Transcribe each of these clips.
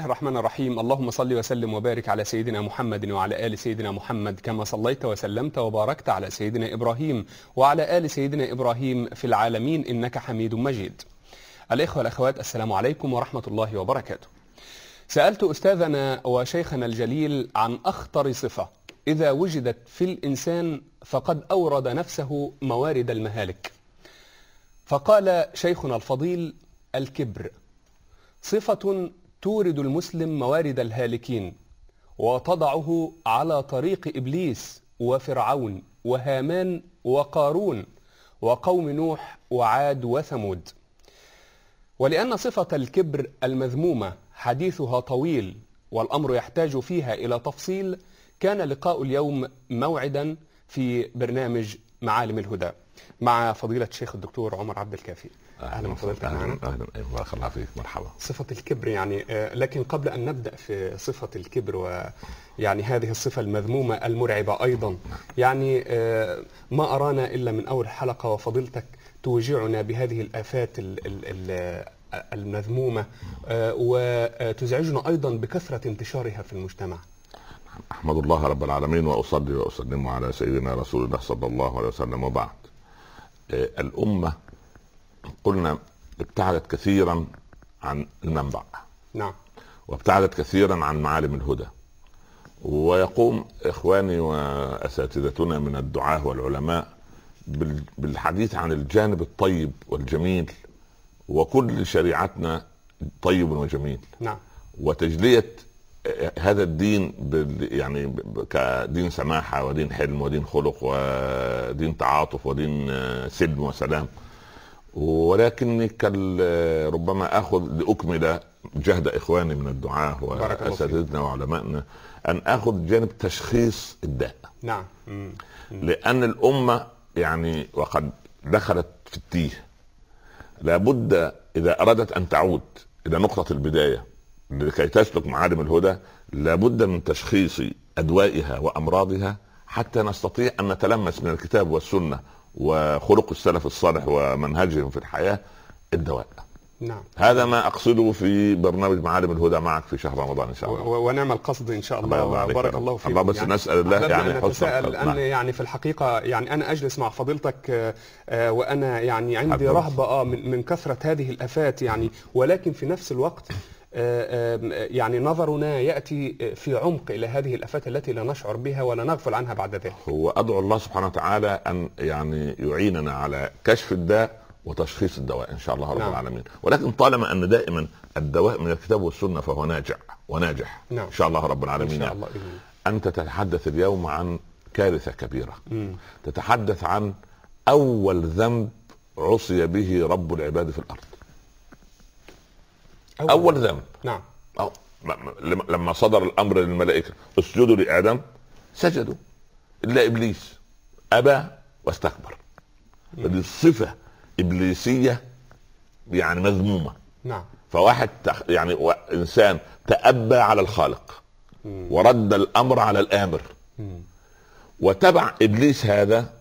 الرحمن الرحيم. اللهم صل وسلم وبارك على سيدنا محمد وعلى آل سيدنا محمد كما صليت وسلمت وباركت على سيدنا إبراهيم وعلى آل سيدنا إبراهيم في العالمين إنك حميد مجيد. الإخوة والأخوات، السلام عليكم ورحمة الله وبركاته. سألت أستاذنا وشيخنا الجليل عن أخطر صفة إذا وجدت في الإنسان فقد أورد نفسه موارد المهالك، فقال شيخنا الفضيل: الكبر صفة تورد المسلم موارد الهالكين وتضعه على طريق إبليس وفرعون وهامان وقارون وقوم نوح وعاد وثمود. ولأن صفة الكبر المذمومة حديثها طويل والأمر يحتاج فيها إلى تفصيل، كان لقاء اليوم موعدا في برنامج معالم الهدى مع فضيلة الشيخ الدكتور عمر عبد الكافي. أهلا بفضيلتك معنا. أهلا بارك الله فيك، مرحبا. صفة الكبر يعني لكن قبل أن نبدأ في صفة الكبر ويعني هذه الصفة المذمومة المرعبة أيضا، يعني ما أرانا إلا من أول حلقة وفضيلتك توجعنا بهذه الآفات المذمومة وتزعجنا أيضا بكثرة انتشارها في المجتمع. أحمد الله رب العالمين وأصلي وأسلم على سيدنا رسول الله صلى الله عليه وسلم. وبعد، الأمة قلنا ابتعدت كثيرا عن المنبع، نعم، وابتعدت كثيرا عن معالم الهدى، ويقوم إخواني وأساتذتنا من الدعاة والعلماء بالحديث عن الجانب الطيب والجميل، وكل شريعتنا طيب وجميل، نعم، وتجلية هذا الدين يعني كدين سماحة ودين حلم ودين خلق ودين تعاطف ودين سلم وسلام. ولكني ربما أخذ لأكمل جهد إخواني من الدعاة وأساتذتنا وعلمائنا أن أخذ جانب تشخيص الداء. نعم. لأن الأمة يعني وقد دخلت في التيه، لابد إذا أرادت أن تعود إلى نقطة البداية لكي تسلك معالم الهدى، لابد من تشخيص أدوائها وأمراضها حتى نستطيع أن نتلمس من الكتاب والسنة وخلق السلف الصالح ومنهجهم في الحياة الدواء. نعم. هذا ما أقصده في برنامج معالم الهدى معك في شهر رمضان إن شاء الله، ونعم القصد إن شاء الله. بارك الله فيك. الله بس يعني نسأل الله يعني حسن الآن يعني في الحقيقة يعني أنا أجلس مع فضيلتك وأنا يعني عندي رهبة من كثرة هذه الآفات يعني، ولكن في نفس الوقت يعني نظرنا يأتي في عمق إلى هذه الآفات التي لا نشعر بها ولا نغفل عنها بعد ذلك. هو أدعو الله سبحانه وتعالى أن يعني يعيننا على كشف الداء وتشخيص الدواء إن شاء الله رب نعم. العالمين. ولكن طالما أن دائما الدواء من الكتاب والسنة فهو ناجع وناجح. نعم. إن شاء الله رب العالمين. إن شاء الله. أنت تتحدث اليوم عن كارثة كبيرة. تتحدث عن أول ذنب عصي به رب العباد في الأرض. أول ذنب. نعم. لما صدر الأمر للملائكة اسجدوا لآدم سجدوا إلا إبليس أبى واستكبر. هذه صفة إبليسية يعني مذمومة. نعم. فواحد يعني إنسان تأبى على الخالق ورد الأمر على الآمر وتبع إبليس هذا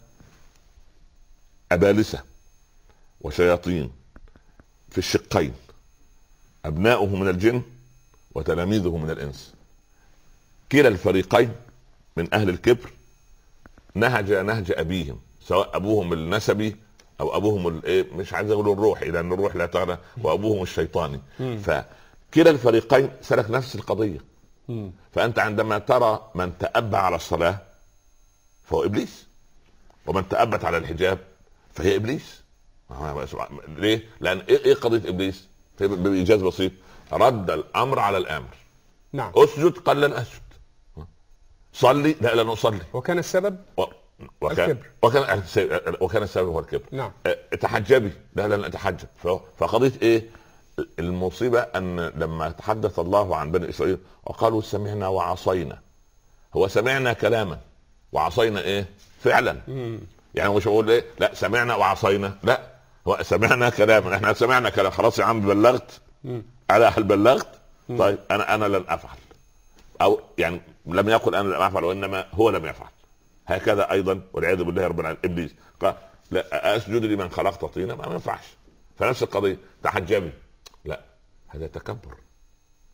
أبالسة وشياطين في الشقين، أبناؤه من الجن وتلاميذه من الإنس. كلا الفريقين من أهل الكبر نهج أبيهم، سواء أبوهم النسبي أو أبوهم مش عايز أقول الروحي لأن الروح لا تغنى، وأبوهم الشيطاني. فكلا الفريقين سلك نفس القضية. فأنت عندما ترى من تأبى على الصلاة فهو إبليس، ومن تأبت على الحجاب فهي إبليس. ليه؟ لأن إيه قضية إبليس؟ بإيجاز بسيط، رد الأمر على الآمر. نعم. أسجد قال لن أسجد، صلي لا لن أصلي، وكان السبب الكبر. وكان السبب هو الكبر. نعم. تحجبي لا لن أتحجب. فقضية إيه المصيبة؟ أن لما تحدث الله عن بني إسرائيل وقالوا سمعنا وعصينا، هو سمعنا كلاما وعصينا إيه فعلا. يعني مش بقول إيه لا سمعنا وعصينا، لا هو سمعنا كلاما. احنا سمعنا كلام خلاص يا عم بلغت، على هل بلغت؟ طيب انا لن افعل، او يعني لم يقل انا لم افعل وانما هو لم يفعل. هكذا ايضا والعياذ بالله رب العالمين ابليس قال لا اسجد لمن خلقت طينا، ما ينفعش. فنفس القضيه تحجبي، لا هذا تكبر.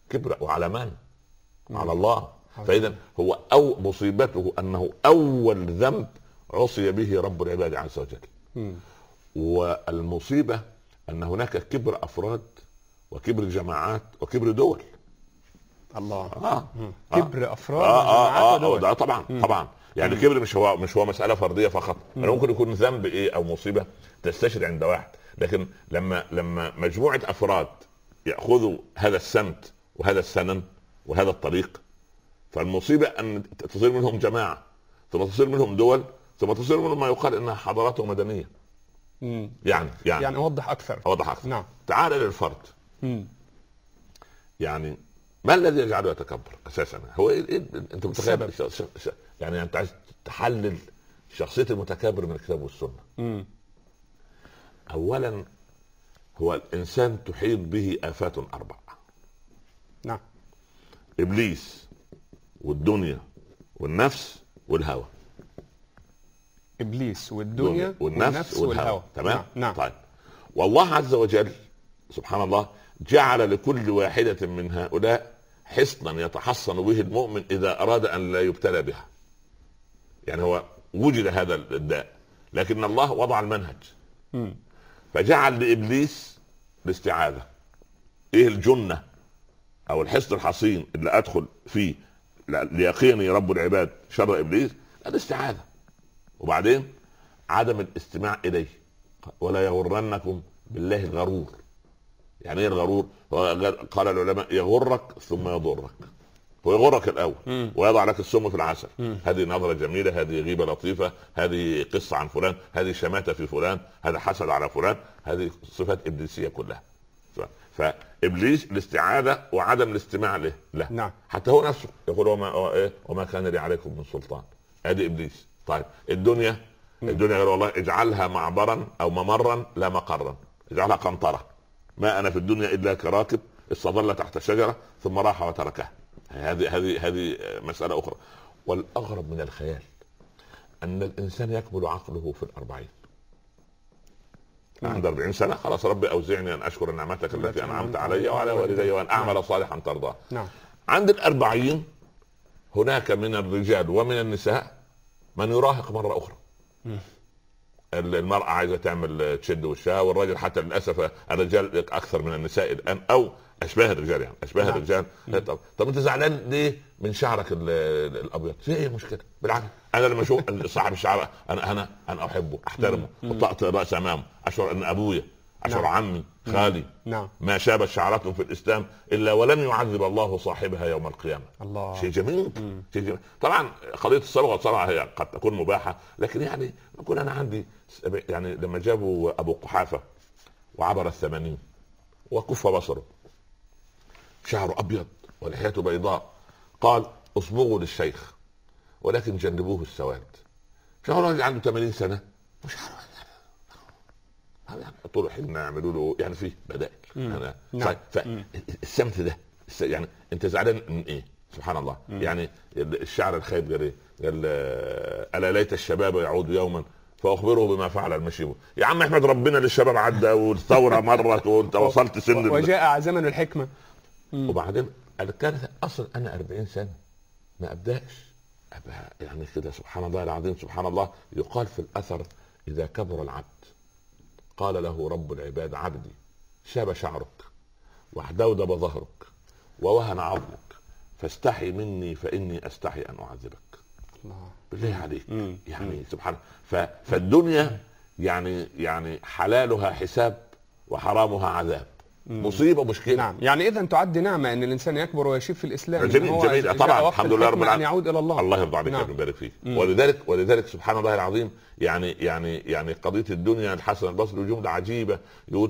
كبر وعلى من؟ على الله. فاذا هو او مصيبته انه اول ذنب عصي به رب العباد عز وجل. والمصيبه ان هناك كبر افراد وكبر جماعات وكبر دول. الله. كبر افراد وجماعات ودول. ده طبعا يعني كبر مش هو مساله فرديه فقط. ممكن يكون ذنب او مصيبه تستشري عند واحد، لكن لما مجموعه افراد ياخذوا هذا السمت وهذا السنن وهذا الطريق، فالمصيبه ان تصير منهم جماعه، ثم تصير منهم دول، ثم تصير منهم ما يقال انها حضارات مدنيه. يعني اوضح اكثر. نعم. تعال للفرد. يعني ما الذي يجعله يتكبر اساسا؟ هو انت متخيل يعني انت عايز تحلل شخصيه المتكبر من الكتاب والسنه. اولا هو الانسان تحيط به افات 4. نعم. ابليس والدنيا والنفس والهوى. ابليس والدنيا والنفس والهوى. تمام. نعم. طيب، والله عز وجل سبحان الله جعل لكل واحدة من هؤلاء حصنا يتحصن به المؤمن إذا أراد أن لا يبتلى بها. يعني هو وجد هذا الداء، لكن الله وضع المنهج. فجعل لإبليس الاستعاذة. إيه الجنة أو الحصن الحصين اللي أدخل فيه ليقيني رب العباد شر إبليس؟ الاستعاذة. وبعدين عدم الاستماع إليه. ولا يغرنكم بالله الغرور. يعني ايه الغرور؟ قال العلماء يغرك ثم يضرك. هو يغرك الاول ويضع لك السم في العسل. هذه نظرة جميلة، هذه غيبة لطيفة، هذه قصة عن فلان، هذه شماتة في فلان، هذا حسد على فلان، هذه صفات ابليسية كلها. فابليس الاستعاذة وعدم الاستماع له. نعم. حتى هو نفسه يقول وما كان لي عليكم من سلطان. هذه ابليس. طيب الدنيا غير والله اجعلها معبرا او ممرا لا مقرا، اجعلها قنطرة. ما انا في الدنيا الا كراكب استظل تحت شجره ثم راح وتركها. هذه مساله اخرى. والاغرب من الخيال ان الانسان يكمل عقله في 40. عند 40 سنه خلاص ربي اوزعني ان اشكر نعمتك التي انعمت علي وعلى والدي وان اعمل صالحا ترضاه. عند 40 هناك من الرجال ومن النساء من يراهق مره اخرى. المرأة عايزة تعمل تشد وشها، والرجل حتى للأسف الرجال أكثر من النساء الآن، أو أشباه الرجال يعني أشباه الرجال. طب أنت زعلان ليه من شعرك الأبيض؟ في أي مشكلة؟ بالعكس أنا لما أشوف صاحب الشعر أنا أحبه أحترمه وطأت رأس أمامه، أشعر أن أبويا، أشعر عمي خالي ما شابت شعرة في الإسلام إلا ولن يعذب الله صاحبها يوم القيامة. الله. شيء جميل. طبعا قضية الصبغة والصبغة هي قد تكون مباحة، لكن يعني نقول أنا عندي يعني لما جابوا أبو قحافة وعبر 80 وكف بصره، شعره أبيض ولحيته بيضاء، قال اصبغوا للشيخ ولكن جنبوه السواد. شعره عنده 80 سنة وشعره يعني طول حين يعملوا له يعني فيه بدائل. فالسمت ده يعني انت زعلان من ايه؟ سبحان الله. يعني الشعر الخايب قال ايه؟ قال الا ليت الشباب يعود يوما فاخبره بما فعل المشيب. يا عم احمد ربنا للشباب عدى والثوره مرت وانت وصلت سن وجاء زمن الحكمه. وبعدين كانت اصلا انا 40 سنه ما ابداش يعني كده. سبحان الله العظيم. سبحان الله. يقال في الاثر اذا كبر العبد قال له رب العباد عبدي شاب شعرك واحدودب ظهرك ووهن عظمك فاستحي مني فاني استحي ان اعذبك. بالله عليك. يعني سبحان. فالدنيا يعني حلالها حساب وحرامها عذاب. مصيبه مشكله. نعم. يعني اذا تعد نعمه ان الانسان يكبر ويشيب في الاسلام. جميل طبعا. الحمد لله رب العالمين. ان يعود الى الله. الله يرضى عليك ويبارك فيك. ولذلك سبحان الله العظيم. يعني قضيه الدنيا الحسن البصري جمله عجيبه يقول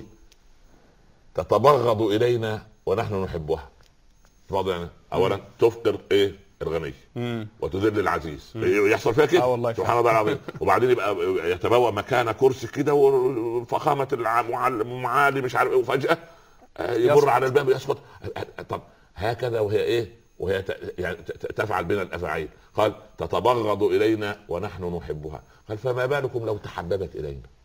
تتبغض الينا ونحن نحبها. يعني اولا تفقر الغني وتذل العزيز. يحصل فيها كده. سبحان الله العظيم. وبعدين يبقى يتبوأ مكان كرسي كده وفخامه المعالي مش عارف وفجاه يمر على الباب يسقط. طب هكذا وهي يعني تفعل بنا الافاعيل. قال تتبغض الينا ونحن نحبها. قال فما بالكم لو تحببت الينا.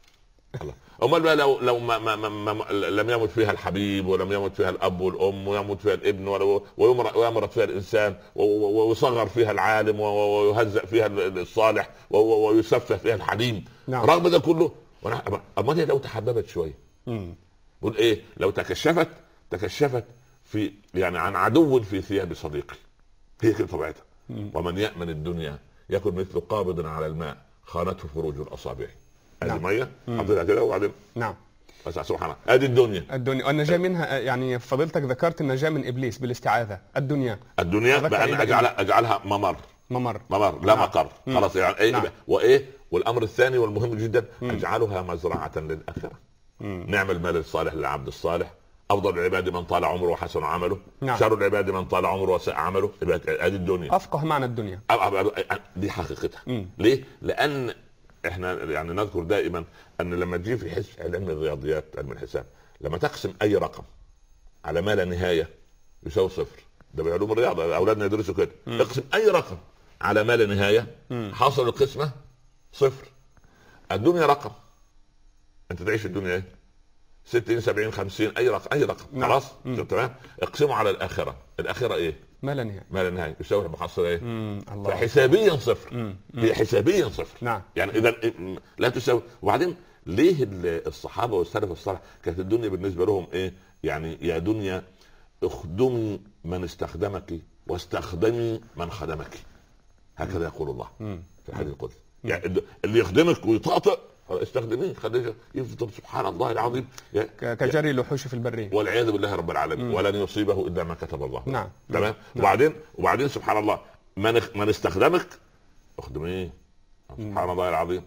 الله. امال بقى لو ما لم يمت فيها الحبيب، ولم يمت فيها الاب والام، ويمت فيها الابن، ويمرض فيها الانسان، ويصغر فيها العالم، ويهزأ فيها الصالح، ويسفه فيها الحليم. نعم. رغم ده كله، امال لو تحببت شويه، قول ايه، لو تكشفت في يعني عن عدو في ثياب صديقي. هي كده طبيعتها. ومن يأمن الدنيا يكن مثل قابض على الماء خانته فروج الاصابع. ادي نعم. ميه حطيتها كده وبعدين نعم بس سبحان الله. ادي الدنيا والنجاه منها. يعني فضيلتك ذكرت النجاه من ابليس بالاستعاذه. الدنيا بان اجعلها ممر لا نعم. مقر. خلاص يعني ايه نعم. وايه، والامر الثاني والمهم جدا، اجعلها مزرعه للاخره. نعم المال الصالح للعبد الصالح. افضل العباد من طال عمره وحسن عمله. نعم. شر العباد من طال عمره وساء عمله. ادي الدنيا. افقه معنى الدنيا دي حقيقتها. ليه؟ لان احنا يعني نذكر دائما ان لما تجي في علم الرياضيات، علم الحساب، لما تقسم اي رقم على ما لا نهايه يساوي صفر. ده بعلوم الرياضه، اولادنا يدرسوا كده. اقسم اي رقم على ما لا نهايه، حاصل القسمه صفر. الدنيا رقم، انت تعيش الدنيا ايه؟ 60 70 50 اي رقم خلاص تمام. اقسمه على الاخره ايه؟ ما لا نهايه يساوي المحصله ايه؟ فحسابيا صفر. هي حسابيا صفر. نعم. يعني اذا لا تساوي. وبعدين ليه الصحابه والسلف الصالح كانت الدنيا بالنسبه لهم ايه؟ يعني يا دنيا اخدمي من استخدمك واستخدمي من خدمك. هكذا يقول الله في الحديث القدسي. يعني اللي يخدمك ويطاطئ استخدميه، خليه يفضل سبحان الله العظيم كجري الوحوش في البريه والعياذ بالله رب العالمين. ولن يصيبه الا ما كتب الله. نعم. تمام. وبعدين سبحان الله من استخدمك اخدميه. سبحان الله العظيم.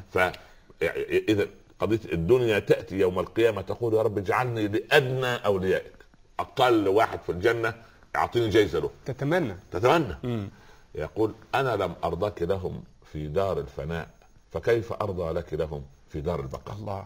اذا قضيه الدنيا تاتي يوم القيامه تقول يا رب اجعلني لادنى اوليائك، اقل واحد في الجنه اعطيني جايزه له. تتمنى. يقول انا لم ارضك لهم في دار الفناء، فكيف ارضى لك لهم في دار البقاء. الله.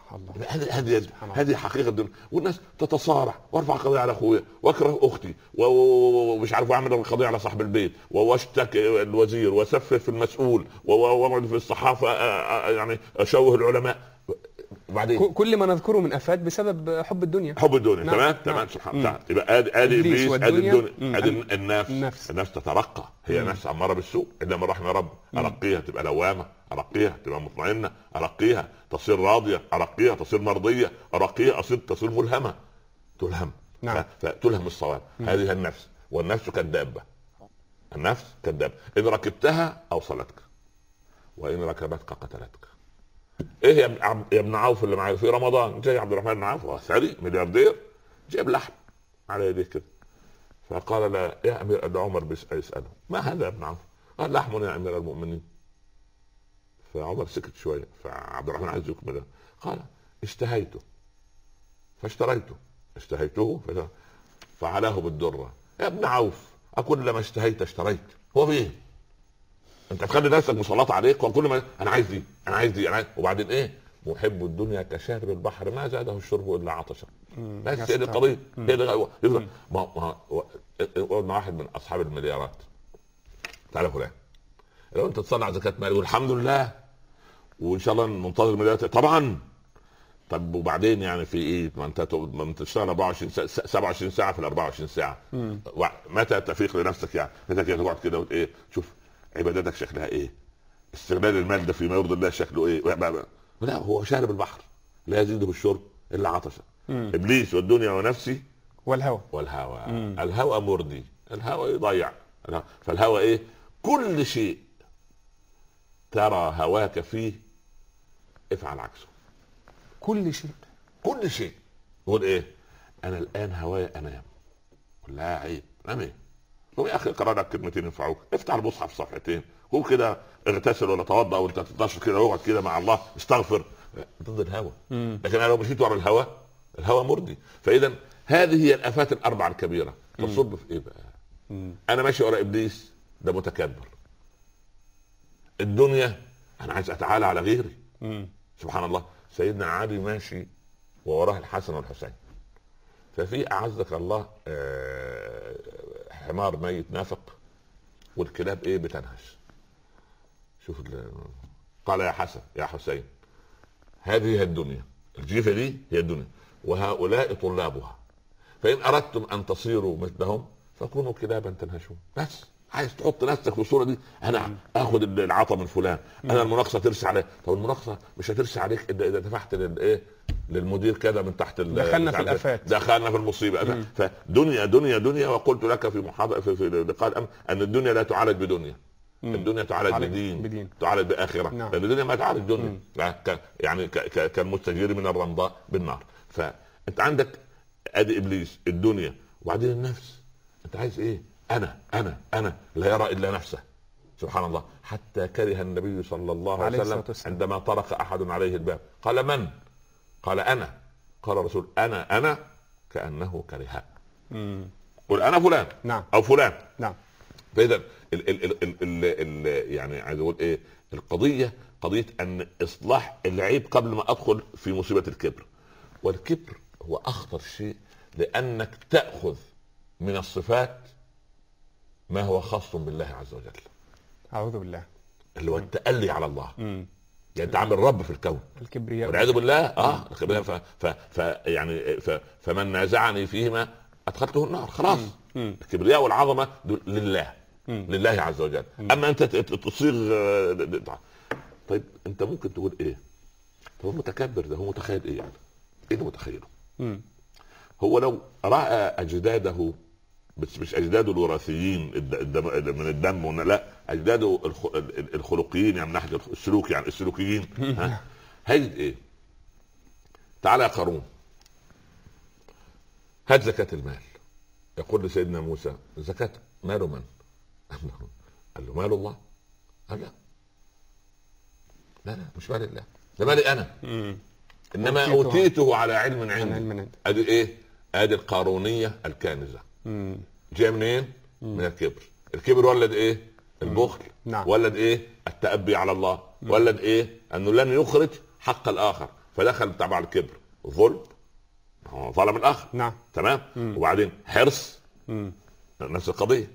هذه حقيقه الدنيا. والناس تتصارع، وارفع قضيه على اخويا، واكره اختي، ومش عارف اعمل قضيه على صاحب البيت، واشتكي الوزير، واسفه في المسؤول، واقعد في الصحافه يعني اشوه العلماء. وبعدين كل ما نذكره من افات بسبب حب الدنيا. نعم. تمام. سبحان الله. يبقى ادي ابليس، ادي الدنيا، ادي النفس تترقى. هي نفس اماره بالسوء الا من رحم رب. ارقيها تبقى لوامه، ارقيها تبقى مطمئنه، ارقيها تصير راضيه، ارقيها تصير مرضيه، ارقيها تصير ملهمه، تلهم. نعم. فتلهم الصواب. هذه النفس. والنفس كالدابه. ان ركبتها اوصلتك، وان ركبتك قتلتك. ايه يا ابن عوف اللي معايا في رمضان؟ جاي عبد الرحمن بن عوف ثري ملياردير، جايب لحم على يديه كده، فقال لا يا امير عمر يساله ما هذا يا ابن عوف؟ قال لحم يا امير المؤمنين. فعمر سكت شويه، فعبد الرحمن عايز يكمل. قال اشتهيته فاشتريته فعلاه بالدره. يا ابن عوف اكل لما اشتهيت اشتريت؟ هو بايه؟ انت تخلي نفسك مسلط عليك، وكل ما انا عايز دي وبعدين ايه؟ محب الدنيا كشارب البحر ما زاده الشرب الا عطشا. بس هي دي القضيه. ما واحد من اصحاب المليارات تعالى فلان، لو انت تصنع زكاه مال يقول الحمد لله وان شاء الله ننتظر المليارات طبعا. طب وبعدين يعني في ايه؟ ما انت تشتغل 24 27 ساعه في ال 24 ساعه. متى تفيق لنفسك؟ يعني متى كده تقعد كده ايه؟ شوف عبادتك شكلها ايه؟ استغلال المال ده فيما يرضي الله شكله ايه؟ لا هو شارب البحر لا يزيده بالشرب الا عطشا. ابليس والدنيا ونفسي والهوى. الهوى مرضي، الهوى يضيع. فالهوى ايه؟ كل شيء ترى هواك فيه افعل عكسه. كل شيء يقول ايه؟ انا الان هوايا انام. لا عيب، نام ايه؟ هو يا اخي اقرا لك كلمتين ينفعوك، افتح المصحف صفحتين، هو كده اغتسل ولا توضا وانت تتنشط كده، اقعد كده مع الله استغفر. ضد الهوى. لكن انا لو مشيت ورا الهوى مرضي. فاذا هذه هي الافات الاربعه الكبيره. تصب في ايه بقى؟ انا ماشي ورا ابليس، ده متكبر. الدنيا انا عايز اتعالى على غيري. سبحان الله. سيدنا علي ماشي ووراه الحسن والحسين، ففي اعزك الله حمار ميت نافق والكلاب ايه بتنهش. شوف قال يا حسن يا حسين هذه هي الدنيا، الجيفة دي هي الدنيا، وهؤلاء طلابها، فإن أردتم أن تصيروا مثلهم فكونوا كلابا تنهشون. بس عايز تحط نفسك في الصورة دي، أنا آخذ العطا من فلان، أنا المناقصة ترسي عليك. طب المناقصة مش هترسي عليك إذا دفعت للمدير كذا من تحت دخلنا في الآفات، دخلنا في المصيبة. فدنيا دنيا دنيا. وقلت لك في محاضرة في لقاء الأمس أن الدنيا لا تعالج بدنيا، الدنيا تعالج بدين، تعالج بآخرة. نعم. لأن الدنيا ما تعالج دنيا، يعني كالمستجير من الرمضاء بالنار. فأنت عندك ادي ابليس، الدنيا، وبعدين النفس. انت عايز ايه؟ انا لا يرى الا نفسه. سبحان الله، حتى كره النبي صلى الله عليه وسلم عندما طرق احد عليه الباب قال من؟ قال انا. قال الرسول انا كانه كره. قل انا فلان. نعم. او فلان. نعم. فاذا يعني عايز اقول ايه؟ القضيه قضيه ان اصلاح العيب قبل ما ادخل في مصيبه الكبر. والكبر هو اخطر شيء، لانك تاخذ من الصفات ما هو خاص بالله عز وجل. اعوذ بالله. اللي هو التألي على الله. يعني انت عامل رب في الكون، الكبرياء والعياذ بالله. الكبرياء. يعني فمن نازعني فيهما ادخلته النار. خلاص. الكبرياء والعظمه لله، لله عز وجل. اما انت تصيغ. طيب انت ممكن تقول ايه؟ هو متكبر ده هو متخيل ايه يعني؟ ايه اللي متخيله؟ هو لو راى اجداده، بس مش اجداده الوراثيين من الدم، لا، اجداده الخلقيين، يعني من ناحيه السلوك، يعني السلوكيين. هيجد ايه؟ تعال يا قارون، هات زكاة المال. يقول لسيدنا موسى زكاة مال من؟ قال له مال الله. قال لا مش مال الله، ده مالي انا. انما اوتيته على علم عندي. ادي ايه؟ ادي القارونيه الكانزه. جاي منين؟ من الكبر. الكبر ولد ايه؟ البخل. نعم. ولد ايه؟ التأبي على الله. ولد ايه؟ انه لن يخرج حق الاخر، فدخل تبع الكبر ظلم، ظلم الاخر. نعم. تمام. وبعدين حرص، نفس القضيه.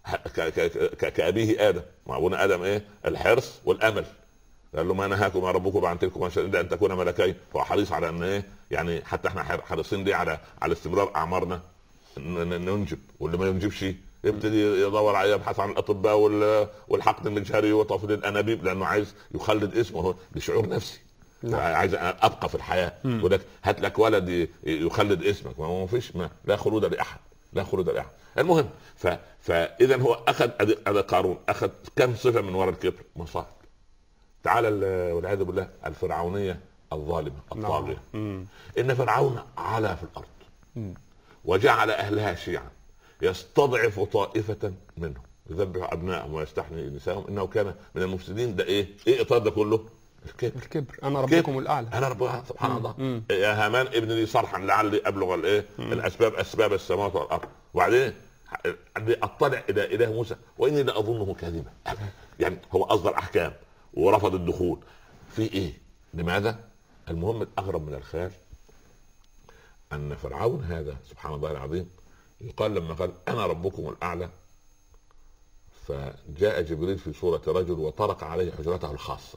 كأبيه ادم، وابونا ادم ايه؟ الحرص والامل. قال له ما نهاكم ربكم عن تلكم ان تكون ملكين. فهو حريص على ان ايه؟ يعني حتى احنا حريصين دي على استمرار اعمارنا، ننجب. واللي ما ينجبش يبتدي يدور على، يبحث عن الاطباء والحقن المجهري وتفضيل الانابيب، لانه عايز يخلد اسمه لشعور نفسي. عايز ابقى في الحياه. ولك هات لك ولد يخلد اسمك، ما فيش، لا خلود لاحد، لا خلود لاحد. المهم فاذا هو اخذ قارون اخذ كم صفه من وراء الكبر؟ مصائب. تعالى والعياذ بالله الفرعونيه الظالمه الطاغيه. ان فرعون علا في الارض وجعل اهلها شيعا يستضعف طائفه منهم يذبح ابنائهم ويستحيي نسائهم انه كان من المفسدين. ده ايه اطار ده كله؟ الكبر. انا ربكم الاعلى. انا ربكم. سبحان الله. يا هامان ابن لي صرحا لعلي ابلغ اسباب السماوات والارض. وبعدين اطلع الى اله موسى واني لاظنه كاذبا. يعني هو اصدر احكام ورفض الدخول في ايه؟ لماذا؟ المهم الاغرب من الخيال ان فرعون هذا سبحان الله العظيم يقال لما قال انا ربكم الاعلى، فجاء جبريل في صورة رجل وطرق عليه حجرته الخاصة،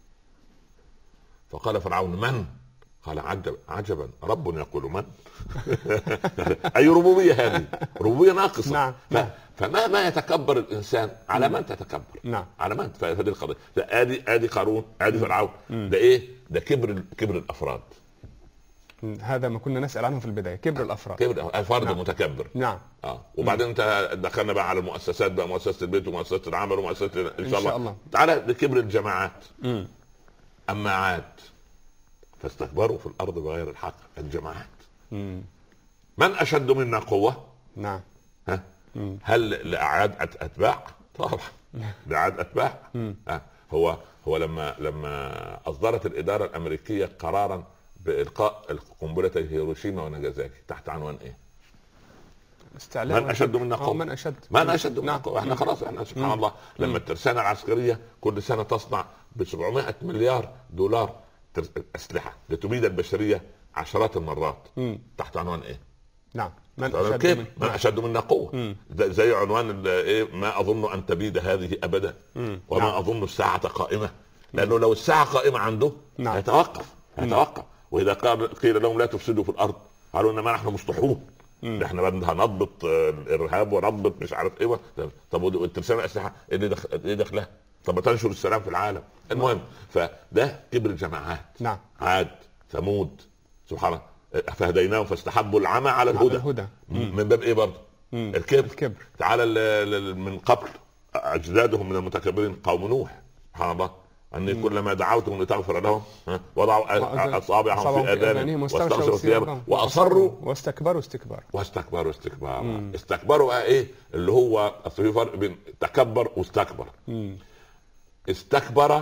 فقال فرعون من؟ قال عجبا رب يقول من. اي ربوبيه هذه؟ ربوبيه ناقصه. نعم. فمهما يتكبر الانسان على من تتكبر؟ نعم. على من؟ فهذه القضيه. ادي قارون، ادي فرعون. ده ايه؟ ده كبر الافراد. هذا ما كنا نسأل عنه في البداية، كبر الافراد. كبر الفرد. نعم. المتكبر. نعم. وبعدين انت دخلنا بقى على المؤسسات بقى، مؤسسه البيت ومؤسسه العمل ومؤسسه ان شاء الله. تعالى لكبر الجماعات. اما عاد فاستكبروا في الارض بغير الحق. الجماعات. من اشد منا قوه؟ نعم. هل لاعاد اتباع؟ طبعا لاعاد اتباع. هو لما اصدرت الاداره الامريكيه قرارا بالقاء القنبله هيروشيما وناجازاكي تحت عنوان ايه؟ من اشد منا قوه. من اشد منا قوه. احنا خلاص، احنا سبحان الله لما الترسانه العسكريه كل سنه تصنع ب$700 مليار اسلحه لتبيد البشريه عشرات المرات. تحت عنوان ايه؟ نعم. من اشد منا قوه. زي عنوان ايه؟ ما اظن ان تبيد هذه ابدا، وما اظن الساعه قائمه. لانه لو الساعه قائمه عنده هيتوقف، يتوقف. واذا قيل لهم لا تفسدوا في الارض قالوا انما نحن مصلحون، احنا هنضبط الارهاب ونضبط مش عارف ايه. طب والترسانه اسلحه ايه دخلها؟ طب ما تنشر السلام في العالم. المهم فده كبر الجماعات. نعم. عاد ثمود سبحان الله فهديناهم فاستحبوا العمى على الهدى. من باب ايه برضه؟ الكبر. تعالى من قبل اجدادهم من المتكبرين قوم نوح سبحان الله اني كلما دعوتهم لتغفر لهم وضعوا اصابعهم في اذانهم واستغشوا ثيابهم واصروا واستكبروا استكبروا ايه اللي هو في فرق بين تكبر واستكبر. استكبر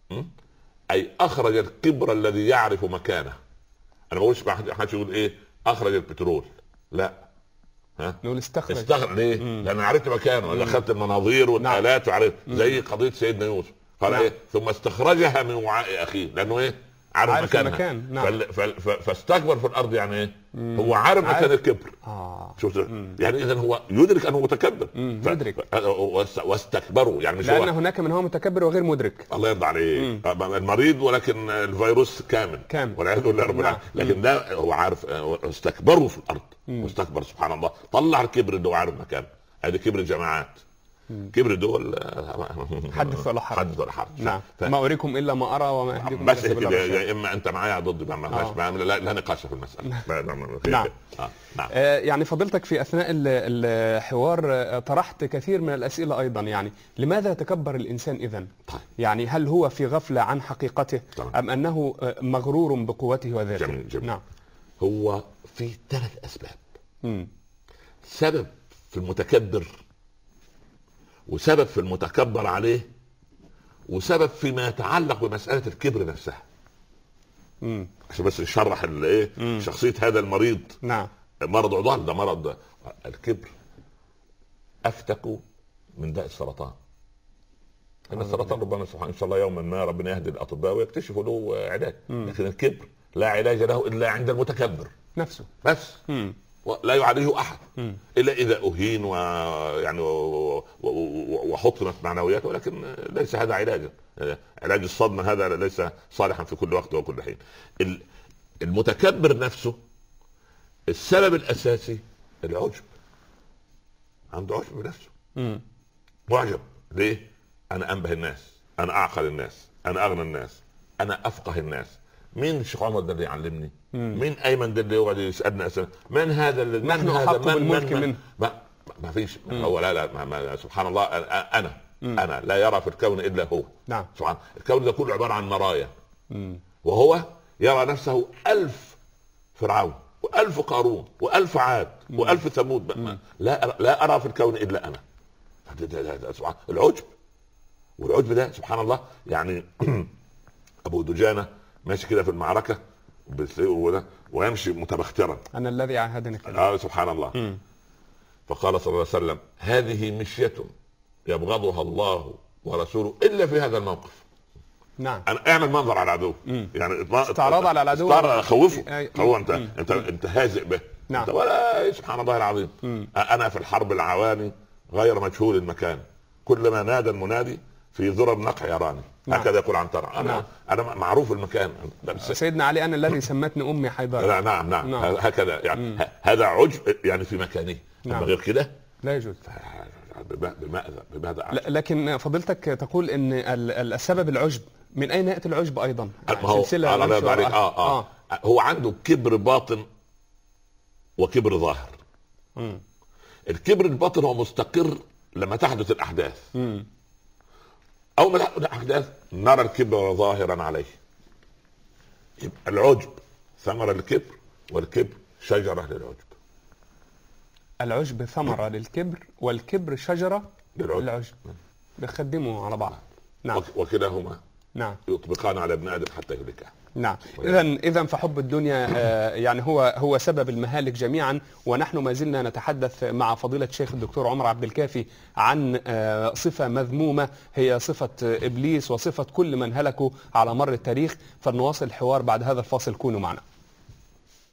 اي اخرج الكبر الذي يعرف مكانه. انا ما بقولش حد يقول ايه اخرج البترول، لا نقول استخرج ليه؟ لان عرفت مكانه، دخلت المناظير والالات وعرفت زي قضيه سيدنا يوسف قال ايه ثم استخرجها من وعاء اخيه لانه ايه عارف مكانها. فاستكبر في الارض يعني ايه هو عارف مكان الكبر. شفت يعني اذا هو يدرك انه متكبر يدرك واستكبروا يعني مش لان هناك من هو متكبر وغير مدرك. الله يرضى عليه المريض ولكن الفيروس كامل والعياذ بالله رب العالمين. لكن ده هو عارف استكبروا في الارض واستكبر سبحان الله طلع الكبر اللي هو عارف مكانه. هذا كبر الجماعات. كبر دول حدث ولا حرج. نعم. ما أريكم إلا ما أرى وما أهديكم بس يا إما أنت معايا ضد لا نقاش في المسألة. نعم. يعني فضلتك في أثناء الحوار طرحت كثير من الأسئلة أيضا. يعني لماذا تكبر الإنسان إذن؟ يعني هل هو في غفلة عن حقيقته أم أنه مغرور بقوته وذاته؟ جميل. نعم. هو في 3 أسباب. سبب في المتكبر وسبب في المتكبر عليه وسبب فيما يتعلق بمسألة الكبر نفسها. عشان بس نشرح ايه شخصية هذا المريض. نعم. مرض عضال ده مرض الكبر افتك من داء السرطان. ان السرطان ربنا سبحانه ان شاء الله يوما ما ربنا يهدي الاطباء ويكتشفوا له علاج. لكن الكبر لا علاج له الا عند المتكبر نفسه بس. لا يعالجه احد الا اذا اهين ويعني وحطمت معنوياته. ولكن ليس هذا علاجا. علاج الصدمه هذا ليس صالحا في كل وقت وكل حين. المتكبر نفسه السبب الاساسي العجب. عنده عجب بنفسه. معجب ليه؟ انا انبه الناس، انا اعقل الناس، انا اغنى الناس، انا افقه الناس. مين الشيخ عمر ده اللي يعلمني؟ مين ايمن ده اللي يقعد يسالنا اسئله؟ من هذا اللي نحن احق بالملك منه؟ ما فيش. هو لا سبحان الله انا لا يرى في الكون الا هو. نعم. سبحان الكون ده كله عباره عن مرايا. وهو يرى نفسه 1000 فرعون و1000 قارون و1000 عاد و1000 ثمود. لا ارى في الكون الا انا. سبحان العجب. والعجب ده سبحان الله يعني ابو دجانه ماشي كده في المعركه ويمشي متبخترا. انا الذي عاهدني كده. سبحان الله. فقال صلى الله عليه وسلم هذه مشية يبغضها الله ورسوله الا في هذا الموقف. نعم. أنا اعمل منظر على العدو. يعني استعراض على العدو. خوفه. هو انت هازئ به. نعم. انت ولا سبحان الله العظيم. انا في الحرب العواني غير مجهول المكان كلما نادى المنادي في ذرى النقع يراني. نعم. هكذا يقول عنترة. انا معروف المكان. سيدنا علي انا الذي سمتني امي حيدر. نعم. هكذا يعني هذا عجب يعني في مكانه. اما غير كده لا يجوز. بماذا لكن فضيلتك تقول ان السبب العجب. من اين ياتي العجب ايضا؟ سلسله هو عنده كبر باطن وكبر ظاهر. الكبر الباطن هو مستقر لما تحدث الاحداث. أول ما تحدث الأحداث نرى الكبر ظاهرا عليه. يبقى العجب ثمرة للكبر والكبر شجرة للعجب. العجب ثمرة للكبر والكبر شجرة للعجب. بيخدموا على بعض. نعم. وكلاهما نعم يطبقان على ابن آدم حتى يهلكه. نعم. إذن فحب الدنيا يعني هو سبب المهالك جميعا. ونحن ما زلنا نتحدث مع فضيلة الشيخ الدكتور عمر عبد الكافي عن صفة مذمومة هي صفة إبليس وصفة كل من هلكوا على مر التاريخ. فلنواصل الحوار بعد هذا الفاصل. كونوا معنا.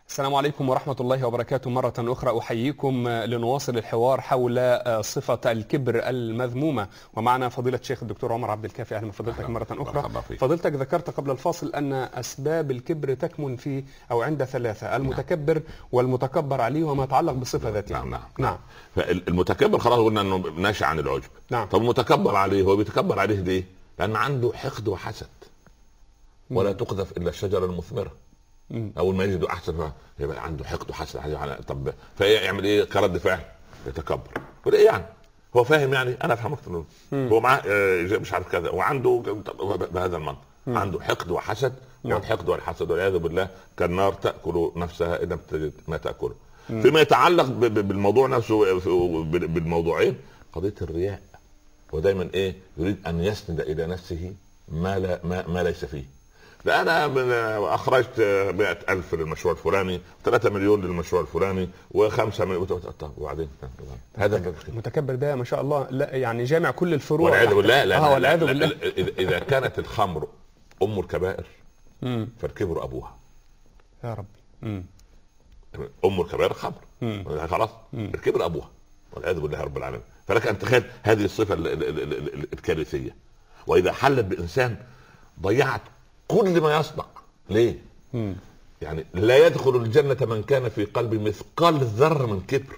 السلام عليكم ورحمة الله وبركاته. مرة أخرى أحييكم لنواصل الحوار حول صفة الكبر المذمومة، ومعنا فضيلة الشيخ الدكتور عمر عبد الكافي. أهلا بفضيلتك مرة أخرى. فضيلتك ذكرت قبل الفاصل أن أسباب الكبر تكمن في أو عند ثلاثة: المتكبر والمتكبر عليه وما يتعلق بالصفة ذاتها. نعم. فالمتكبر خلاص قلنا أنه ناشئ عن العجب. نعم. طب المتكبر عليه هو بيتكبر عليه ليه؟ لأن عنده حقد وحسد، ولا تقذف إلا الشجرة المثمرة. اول ما يجد احسن يبقى عنده حقد وحسد. طب فيعمل ايه كرد فعل؟ يتكبر. ايه يعني؟ هو فاهم يعني انا افهمك. هو معاه مش عارف كذا وعنده بهذا المنطق عنده حقد وحسد. والحقد والحسد والعياذ بالله كالنار تاكل نفسها ان لم تجد ما تاكله. فيما يتعلق بالموضوع نفسه، بالموضوعين، قضيه الرياء. ودايما ايه يريد ان يسند الى نفسه ما ليس فيه. لا انا اخرجت 100,000 للمشروع الفلاني، 3 مليون للمشروع الفلاني، و5 مليون. طب وبعدين هذا المتكبر ده ما شاء الله، لا يعني جامع كل الفروع. والعياذ بالله. والعياذ بالله. اذا كانت الخمر ام الكبائر فالكبر ابوها. يا رب. ام الكبائر خمر، خلاص. الكبر ابوها والعياذ بالله رب العالمين. فلك ان تخيل هذه الصفه الكارثيه، واذا حلت بانسان ضيعت كل ما يصنع. ليه؟ يعني لا يدخل الجنة من كان في قلبه مثقال ذرة من كبر.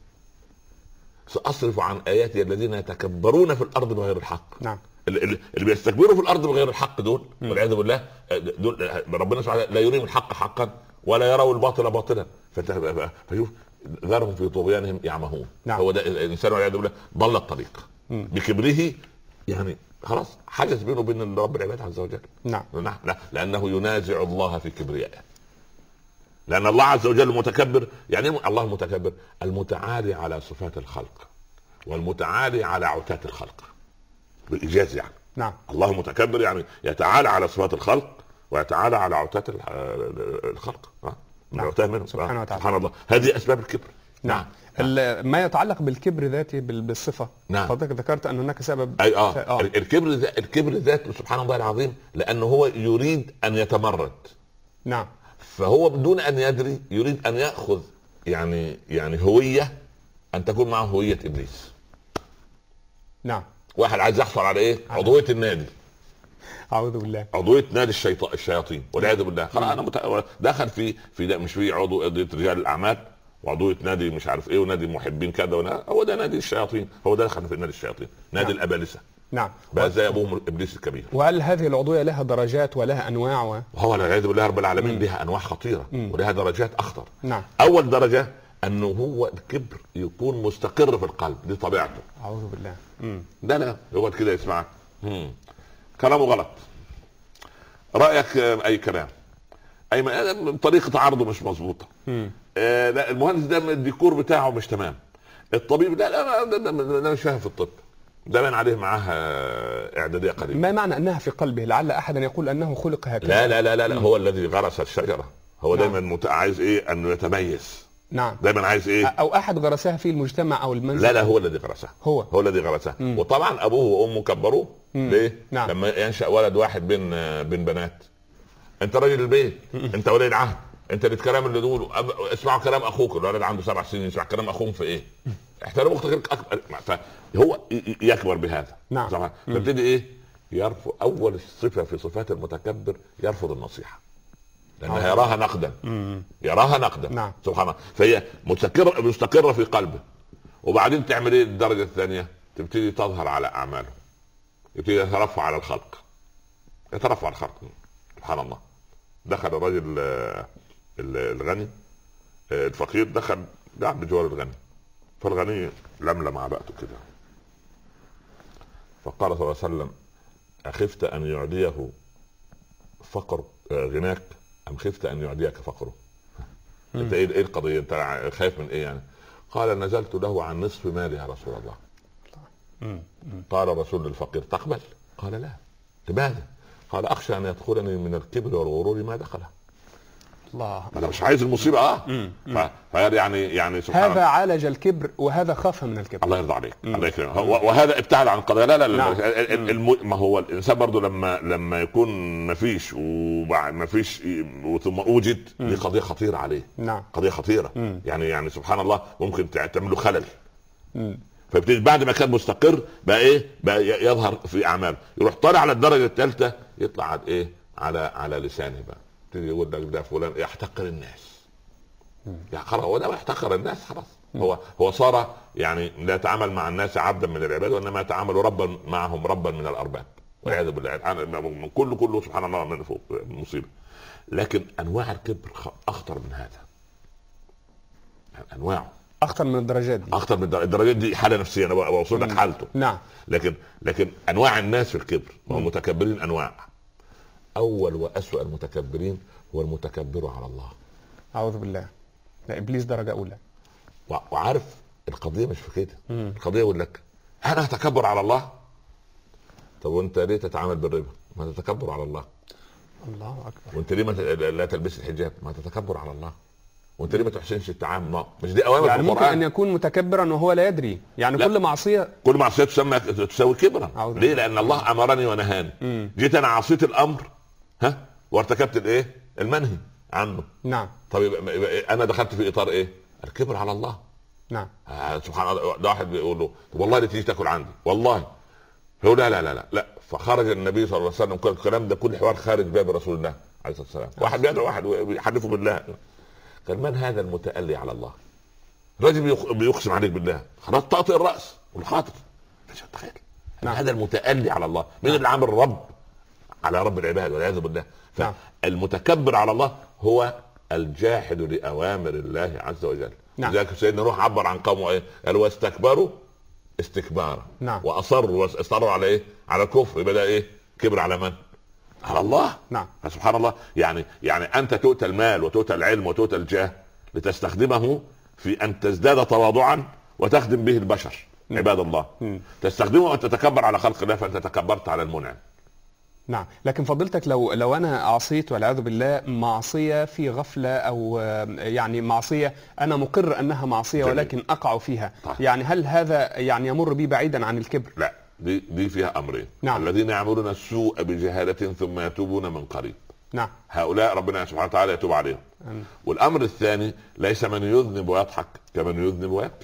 سأصرف عن آياتي الذين يتكبرون في الأرض بغير الحق. نعم. اللي بيستكبروا في الأرض بغير الحق دول والعياذ بالله، دول ربنا سبحانه لا يريهم الحق حقا ولا يروا الباطل باطلا. فشوف ذرهم في طغيانهم يعمهون. نعم. هو ده الإنسان والعياذ بالله ضل الطريق بكبره. يعني خلاص حجز بينه وبين رب العباد عز وجل. نعم. لا، لأنه ينازع الله في كبريائه. لأن الله عز وجل متكبر. يعني الله المتكبر المتعالي على صفات الخلق والمتعالي على عتاة الخلق بالإيجاز. يعني نعم. الله متكبر يعني يتعالى على صفات الخلق ويتعالى على عتاة الخلق. نعم. سبحانه وتعالى. سبحان الله. هذه أسباب الكبر. نعم. ما يتعلق بالكبر ذاته بالصفه. نعم. فضلك ذكرت ان هناك سبب. الكبر ذاته سبحان الله العظيم، لانه هو يريد ان يتمرد. نعم. فهو بدون ان يدري يريد ان ياخذ يعني هويه ان تكون معه هويه ابليس. نعم. واحد عايز يحصل على ايه؟ عضويه النادي. اعوذ بالله. عضويه نادي الشياطين والعياذ بالله. خلاص انا دخل في مش في عضو رجال الاعمال وعضوية نادي مش عارف ايه ونادي محبين كذا هو ده نادي الشياطين. هو ده دخل في نادي الشياطين، نادي الابالسه. نعم. بقى زي ابوهم ابليس الكبير. وهل هذه العضويه لها درجات ولها انواع وهو والعياذ بالله رب العالمين لها انواع خطيره ولها درجات اخطر. نعم. اول درجه انه هو الكبر يكون مستقر في القلب، دي طبيعته. اعوذ بالله. ده لا يقعد كده يسمعك كلامه غلط، رايك اي كلام، اي طريقه عرضه مش مظبوطه. لا المهندس ده الديكور بتاعه مش تمام. الطبيب لا مش فاهم في الطب، ده بان عليه معاها اعداديه قليله. ما معنى انها في قلبه؟ لعل احدا يقول انه خلق هكذا. لا هو الذي غرس الشجره. هو نعم. دايما عايز ايه؟ انه يتميز. نعم. دايما عايز ايه؟ او احد غرسها في المجتمع او المنزل. لا هو الذي غرسها. هو الذي غرسها. وطبعا ابوه وامه كبروه. ليه؟ نعم. لما ينشا ولد واحد بين بنات، انت راجل البيت، انت ولي العهد، انت الكلام اللي تقوله اسمعوا كلام اخوك. الولد عنده 7 سنين يسمع كلام اخوهم في ايه؟ احترم اختك اكبر. فهو يكبر بهذا. نعم. فابتدي ايه؟ يرفض. اول صفه في صفات المتكبر يرفض النصيحه، لانها يراها نقدا. يراها نقدا. نعم. سبحان الله. فهي مستقره في قلبه. وبعدين تعمل ايه؟ الدرجه الثانيه تبتدي تظهر على اعماله، يبتدي يترفع على الخلق. يترفع على الخلق. سبحان الله. دخل الرجل الغني، الفقير دخل قاعد بجوار الغني، فالغني لملم عباءته كده، فقال صلى الله عليه وسلم: أخفت أن يعديه فقر غناك أم خفت أن يعديك فقره؟ انت ايه القضية؟ انت خايف من ايه يعني؟ قال: نزلت له عن نصف مالي يا رسول الله. قال الرسول للفقير: تقبل؟ قال: لا. لماذا؟ قال: أخشى أن يدخلني من الكبر والغرور ما دخله. الله. انا مش عايز المصيبه. يعني سبحان هذا عالج الكبر وهذا خاف من الكبر. الله يرضى عليك. الله يكرمك. وهذا ابتعد عن القضيه. لا نعم. ما هو الانسان برضو لما يكون ما فيش وما فيش ثم اوجد، دي قضيه خطيره عليه. نعم. قضيه خطيره. يعني سبحان الله ممكن تعمل له خلل. فبتيجي بعد ما كان مستقر بقى يظهر في اعماله، يروح طالع على الدرجه الثالثه، يطلع على لسانه بقى، تيجي يقول لك ده فلان يحتقر الناس. يعني خلاص هو ده يحتقر الناس، خلاص هو صار يعني لا يتعامل مع الناس عبدا من العباد، وانما يتعامل ربا معهم، ربا من الارباب، والعياذ بالله. كله سبحان الله من فوق مصيبه. لكن انواع الكبر اخطر من هذا. يعني انواعه اخطر من الدرجات دي. اخطر من الدرجات دي. حاله نفسيه، انا بوصل لك حالته. نعم. لكن انواع الناس في الكبر والمتكبرين انواع. اول واسوأ المتكبرين هو المتكبر على الله. اعوذ بالله. لا، ابليس درجه اولى. وعارف القضيه مش في كده. القضيه يقول لك انا اتكبر على الله. طب وانت ليه تتعامل بالربا؟ ما تتكبر على الله. الله اكبر. وانت ليه لا تلبس الحجاب؟ ما تتكبر على الله. وانت ليه ما تحسنش التعامل؟ مش دي اوامر يعني في القرآن؟ ممكن ان يكون متكبرا وهو لا يدري. يعني لا. كل معصيه تساوي كبرا. ليه؟ لان الله امرني ونهاني. جيت انا عصيت الامر وارتكبت الايه؟ المنهي عنه. نعم. طب انا دخلت في اطار ايه؟ الكبر على الله. نعم. سبحان الله. ده واحد بيقول له والله اللي تيجي تاكل عندي والله. هو لا. فخرج النبي صلى الله عليه وسلم. الكلام ده كل حوار خارج باب رسول الله عليه الصلاه والسلام. واحد بيدعو واحد ويحلفه بالله. قال من هذا المتألي على الله؟ الرجل بيقسم عليك بالله، خلاص تطأ الرأس والخاطر. مش تخيل. نعم. هذا المتألي على الله. من اللي عامل رب على رب العباد والعياذ بالله. فالمتكبر على الله هو الجاحد لأوامر الله عز وجل. نعم. لذلك سيدنا نوح عبر عن قومه ايه؟ قال واستكبروا استكبارا. نعم. واصروا على ايه؟ على الكفر. يبقى ايه؟ كبر على من؟ على الله. نعم. سبحان الله. يعني انت تؤتى المال وتؤتى العلم وتؤتى الجاه لتستخدمه في ان تزداد تواضعا وتخدم به البشر. عباد الله. تستخدمه وانت تتكبر على خلق الله، فانت تكبرت على المنعم. نعم. لكن فضيلتك لو انا عصيت والعياذ بالله معصيه في غفله، او يعني معصيه انا مقر انها معصيه جميل. ولكن اقع فيها. يعني هل هذا يعني يمر بي بعيدا عن الكبر؟ لا، دي فيها امرين. نعم. الذين يعملون السوء بجهاله ثم يتوبون من قريب. نعم. هؤلاء ربنا سبحانه وتعالى يتوب عليهم. والامر الثاني ليس من يذنب ويضحك كمن يذنب ويبكي.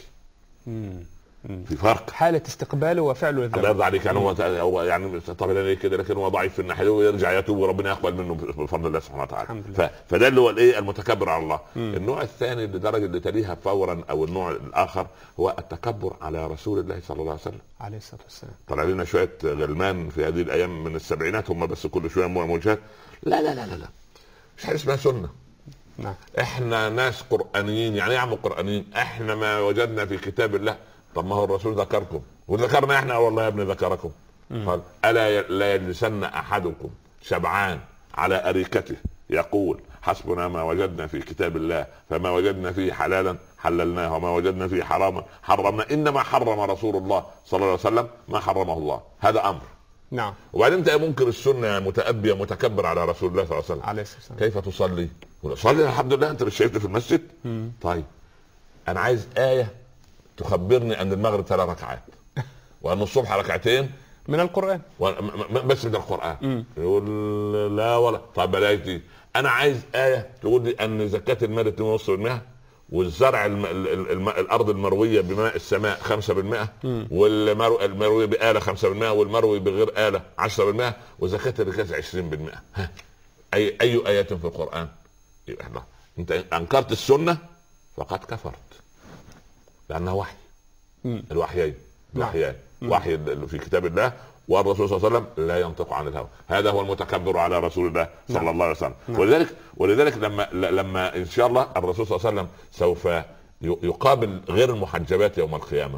في فرق. حالة استقباله وفعله الذنب. الله يرضى عليك. يعني هو يعني طبعا ليه كده، لكن هو ضعيف في الناحيه ويرجع يتوب وربنا يقبل منه بفضل الله سبحانه وتعالى. فده اللي هو الايه؟ المتكبر على الله. النوع الثاني لدرجه اللي تليها فورا، او النوع الاخر هو التكبر على رسول الله صلى الله عليه وسلم عليه الصلاه والسلام. طلع لنا شويه غلمان في هذه الايام من السبعينات، هم بس كل شويه موجات. لا لا لا لا، مش حاجه اسمها سنه. نعم. احنا ناس قرآنيين. يعني ايه يا عم قرآنيين؟ احنا ما وجدنا في كتاب الله. طب ما هو الرسول ذكركم وذكرنا احنا. والله يا ابني ذكركم. قال الا لا يجلسن احدكم شبعان على اريكته يقول حسبنا ما وجدنا في كتاب الله، فما وجدنا فيه حلالا حللناه وما وجدنا فيه حراما حرمنا. انما حرم رسول الله صلى الله عليه وسلم ما حرمه الله. هذا امر. نعم. وبعدين انت منكر السنه، متأبي متكبر على رسول الله صلى الله عليه وسلم. عليه الصلاه والسلام. كيف تصلي؟ صلي الحمد لله. انت مش شايفني في المسجد؟ طيب انا عايز آية تخبرني ان المغرب 3 ركعات وان الصبح 2 ركعتين من القرآن. بس من القرآن. يقول لا ولا. طيب بلاش دي. انا عايز آية تقول لي ان زكاة المال 2.5%، والزرع الارض المروية بماء السماء 5%، والمروي بآلة 5%، والمروي بغير آلة 10%، وزكاة الركاز 20%. اي آيات في القرآن؟ انت انكرت السنة فقد كفرت، لأنها وحي. الوحيين وحي في كتاب الله، والرسول صلى الله عليه وسلم لا ينطق عن الهوى. هذا هو المتكبر على رسول الله صلى الله عليه وسلم. ولذلك لما ان شاء الله الرسول صلى الله عليه وسلم سوف يقابل غير المحجبات يوم القيامة،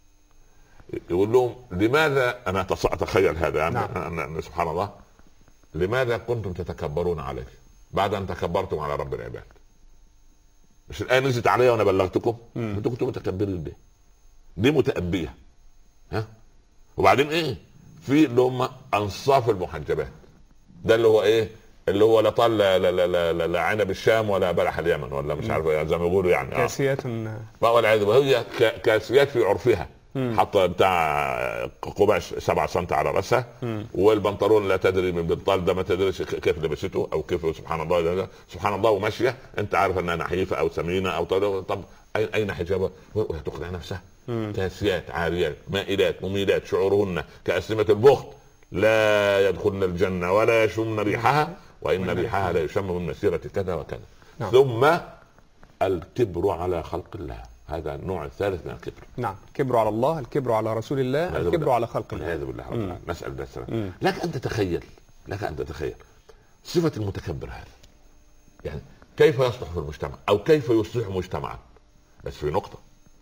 يقول لهم لماذا انا اتخيل هذا يعني سبحان الله، لماذا كنتم تتكبرون عليه بعد ان تكبرتم على رب العباد؟ مش الآية نزلت عليا وانا بلغتكم؟ انتم كنتم متكبرين ليه؟ دي متأبية. وبعدين ايه؟ في اللي هم انصاف المحجبات، ده اللي هو ايه؟ اللي هو لا طال لا عنب الشام ولا بلح اليمن ولا مش عارف زي ما بيقولوا يعني. كاسيات والعياذ بالله هي كاسيات في عرفها، حاطه بتاع قماش 7 سم على راسها، والبنطلون لا تدري من بنطال ده ما تدريش كيف لبسته او كيف، سبحان الله سبحان الله، وماشيه انت عارف انها نحيفه او سمينه او طب اين حجابها؟ وهي تقنع نفسها. كاسيات عاريات مائلات مميلات شعورهن كأسنمة البخت لا يدخلن الجنة ولا يشمن ريحها وإن ريحها لا يشم من مسيرة كذا وكذا. نعم. ثم الكبر على خلق الله، هذا النوع الثالث من الكبر. نعم، الكبر على الله، الكبر على رسول الله، الكبر على خلق الله. والعياذ بالله. نسأل الله السلامة. لك أن تتخيل صفة المتكبر هذا، يعني كيف يصلح في المجتمع أو كيف يصلح مجتمعا. بس في نقطة،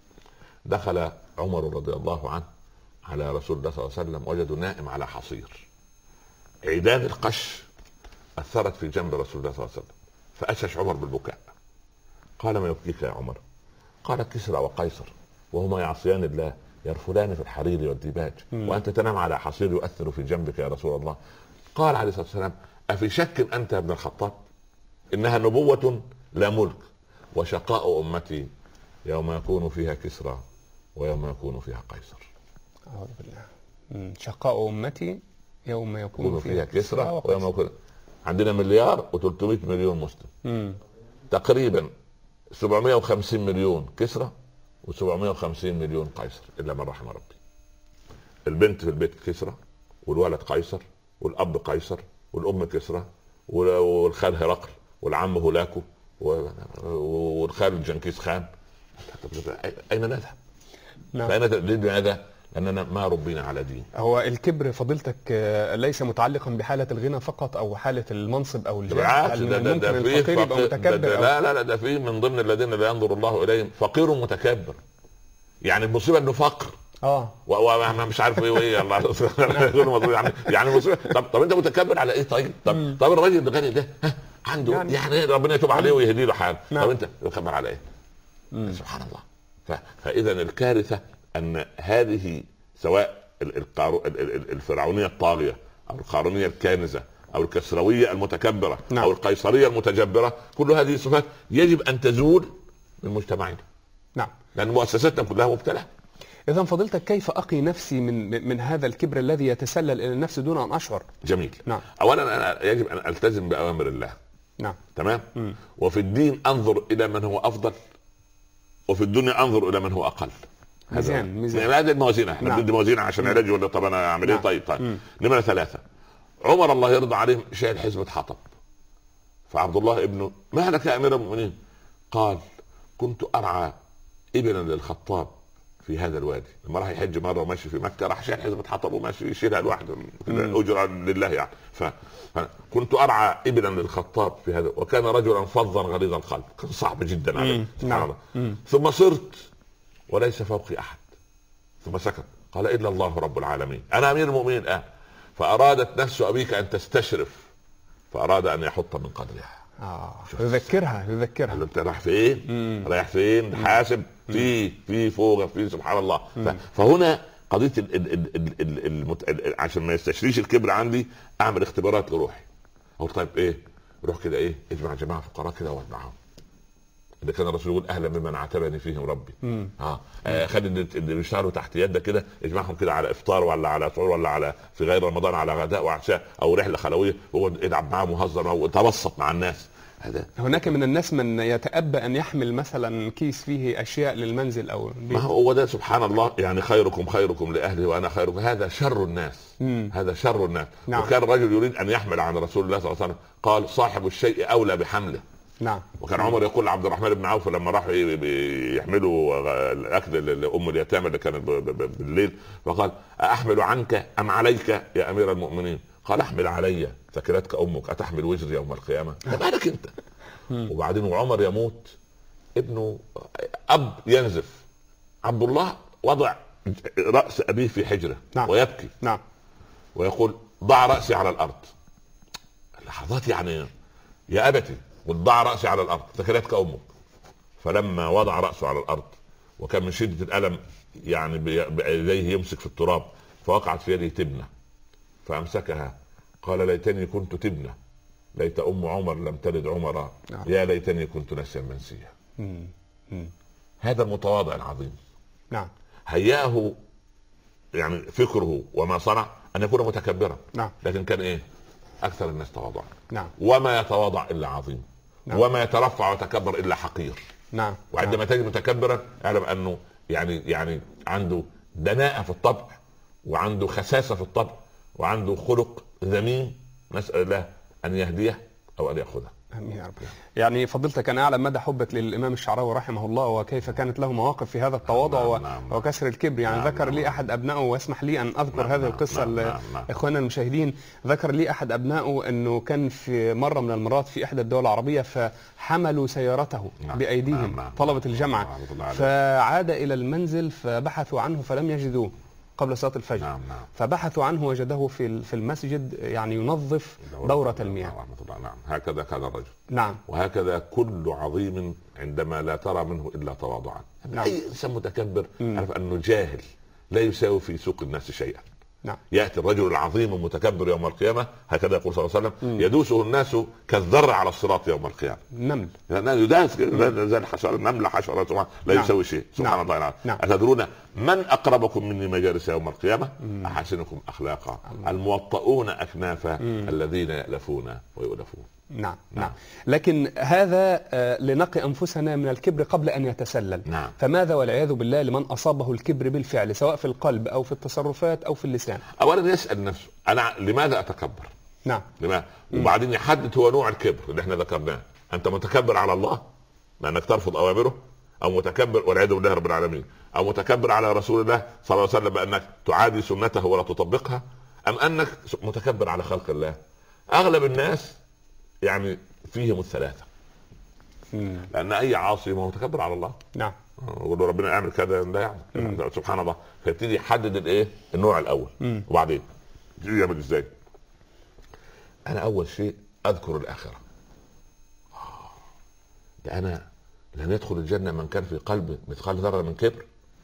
دخل عمر رضي الله عنه على رسول الله صلى الله عليه وسلم وجده نائم على حصير، عيدان القش أثرت في جنب رسول الله صلى الله عليه وسلم، فأشش عمر بالبكاء. قال: ما يبكيك يا عمر؟ قال: كسرى وقيصر وهما يعصيان الله يرفلان في الحرير والديباج، وأنت تنام على حصير يؤثر في جنبك يا رسول الله. قال عليه الصلاة والسلام: أفي شك أنت يا ابن الخطاب؟ إنها نبوة لا ملك، وشقاء أمتي يوم يكون فيها كسرى ويوم يكون فيها قيصر. أعوذ بالله. شقاء أمتي يوم يكون فيها كسرى ويوم يكون. عندنا 1,300,000,000 مسلم، تقريبا 750 مليون كسرى و750 مليون قيصر إلا من رحم ربي. البنت في البيت كسرى والولد قيصر والأب قيصر والأم كسرى والخال هرقل والعم هولاكو والخال جنكيز خان. أين نذهب؟ نعم. لماذا؟ لأننا ما ربينا على دين. هو الكبر فضيلتك ليس متعلقا بحالة الغنى فقط أو حالة المنصب أو الجاه. بالعكس، ده الفقير يبقى متكبر. لا ده فيه من ضمن الذين لا ينظر الله إليهم فقير متكبر. يعني المصيبة إنه فقر وانا مش عارف ايه وايه الله يعني مصيبة. طب انت متكبر على ايه؟ طب الراجل الغني ده عنده يعني ربنا يتوب عليه ويهدي له حاله. طب انت متكبر على ايه؟ سبحان الله. فاذا الكارثة ان هذه سواء الفرعونية الطاغية او القارونية الكانزة او الكسروية المتكبرة او القيصرية المتجبرة، كل هذه الصفات يجب ان تزول من مجتمعنا. نعم. لان مؤسساتنا كلها مبتلى. إذا فضلتك كيف أقي نفسي من هذا الكبر الذي يتسلل إلى النفس دون أن أشعر؟ جميل. نعم. أولا أنا يجب أن ألتزم بأوامر الله. نعم. تمام. وفي الدين أنظر إلى من هو أفضل، وفي الدنيا أنظر إلى من هو أقل. ميزان. هذه الموازين. احنا بدي موازين عشان علاج ولا طب أنا أعمل إيه؟ طيب. نمرة 3، عمر الله يرضى عليه شايل حزمة حطب، فعبد الله ابنه: ما لك يا أمير المؤمنين؟ قال: كنت أرعى ابنا للخطاب في هذا الوادي. لما راح يحج مره وماشي في مكه راح شايل حزمه حطب وماشي يشيلها لوحده اجرا لله يعني. فكنت ارعى ابلا للخطاب في هذا، وكان رجلا فظا غليظ القلب، كان صعب جدا عليه. سبحان الله. ثم صرت وليس فوقي احد. ثم سكت. قال: الا الله رب العالمين، انا امير المؤمنين الان. فارادت نفس ابيك ان تستشرف، فاراد ان يحط من قدرها. يذكرها انت رايح فين؟ رايح فين؟ حاسب في فوق في سبحان الله. فهنا قضيه عشان ما يستشريش الكبر عندي اعمل اختبارات لروحي. اقول: طيب ايه؟ روح كده ايه؟ اجمع جماعه فقراء كده واتبعهم. اللي كان الرسول يقول: اهلا بمن عاتبني فيهم ربي. خد اللي بيشتغلوا تحت يدك كده اجمعهم كده على افطار ولا على سحور ولا على في غير رمضان على غداء وعشاء او رحله خلويه، وقعد العب معاهم وهزر وتبسط مع الناس. هناك من الناس من يتأبى أن يحمل مثلا كيس فيه أشياء للمنزل أو البيت. ما هو ده سبحان الله. يعني خيركم لأهله وأنا خيركم. هذا شر الناس. هذا شر الناس. نعم. وكان رجل يريد أن يحمل عن رسول الله صلى الله عليه وسلم، قال: صاحب الشيء أولى بحمله. نعم. وكان عمر يقول لعبد الرحمن بن عوف لما راح يحملوا الأكل لأم اليتامى اللي كانت بالليل، فقال: أحمل عنك أم عليك يا أمير المؤمنين؟ قال: احمل علي، ثكلتك امك، اتحمل وزري يوم القيامه؟ مالك انت؟ وبعدين وعمر يموت، ابنه اب ينزف، عبد الله وضع راس ابيه في حجره. نعم. ويبكي. نعم. ويقول: ضع راسي على الارض. لحظات يعني يا ابتي، وضع راسي على الارض، ثكلتك امك. فلما وضع راسه على الارض وكان من شده الالم يعني بيديه يمسك في التراب، فوقعت في يده تبنه فامسكها، قال: ليتني كنت تبنه ليت ام عمر لم تلد عمر، يا ليتني كنت نسيا منسيا. هذا المتواضع العظيم نعم هياه يعني فكره وما صنع ان يكون متكبرا، نعم. لكن كان ايه؟ اكثر الناس تواضعا. نعم. وما يتواضع الا عظيم. نعم. وما يترفع ويتكبر الا حقير. نعم. وعندما تجد متكبرا اعلم انه يعني عنده دناءة في الطبع، وعنده خساسة في الطبع، وعنده خلق ذميم. نسأل الله ان يهديه او ان ياخذه. امين يا رب. يعني فضيلتك انا اعلم مدى حبك للامام الشعراوي رحمه الله، وكيف كانت له مواقف في هذا التواضع وكسر الكبر. يعني ذكر لي احد ابنائه، واسمح لي ان اذكر هذه القصه لاخواننا المشاهدين. ذكر لي احد ابنائه انه كان في مره من المرات في احدى الدول العربيه، فحملوا سيارته بايديهم طلبه الجامعه، فعاد الى المنزل فبحثوا عنه فلم يجدوه قبل صلاة الفجر. فبحثوا عنه وجده في المسجد يعني ينظف دورة المياه. نعم. هكذا كان الرجل. نعم. وهكذا كل عظيم عندما لا ترى منه إلا تواضعا. نعم. أي إنسان متكبر عرف أنه جاهل لا يساوي في سوق الناس شيئا. نعم. يأتي الرجل العظيم المتكبر يوم القيامة، هكذا يقول صلى الله عليه وسلم، يدوسه الناس كالذر على الصراط يوم القيامة. نمل يداس زي الحشرة، نملة حشرة لا يساوي شيء. سبحان الله. أتدرون من أقربكم مني مجالس يوم القيامة؟ أحسنكم أخلاقا، الموطؤون أكنافا، الذين يألفون ويؤلفون. نعم. نعم. لكن هذا لنقي أنفسنا من الكبر قبل أن يتسلل. نعم. فماذا والعياذ بالله لمن أصابه الكبر بالفعل، سواء في القلب أو في التصرفات أو في اللسان؟ أولا يسأل نفسه أنا لماذا أتكبر؟ نعم. لماذا؟ وبعدين يحدد هو نوع الكبر اللي احنا ذكرناه. أنت متكبر على الله لأنك ترفض أوامره، أو متكبر والعياذ بالله رب العالمين، أو متكبر على رسول الله صلى الله عليه وسلم بأنك تعادي سنته ولا تطبقها، أم أنك متكبر على خلق الله؟ أغلب الناس يعني فيهم الثلاثة. لأن أي عاصي هو متكبر على الله. نعم. يقول له ربنا يعمل كذا لا يعمل. سبحان الله. فيبتدي يحدد الايه؟ النوع الأول. وبعدين يعمل ازاي؟ أنا أول شيء أذكر الآخرة. ده أنا لن يدخل الجنة من كان في قلبه مثقال ذرة من كبر.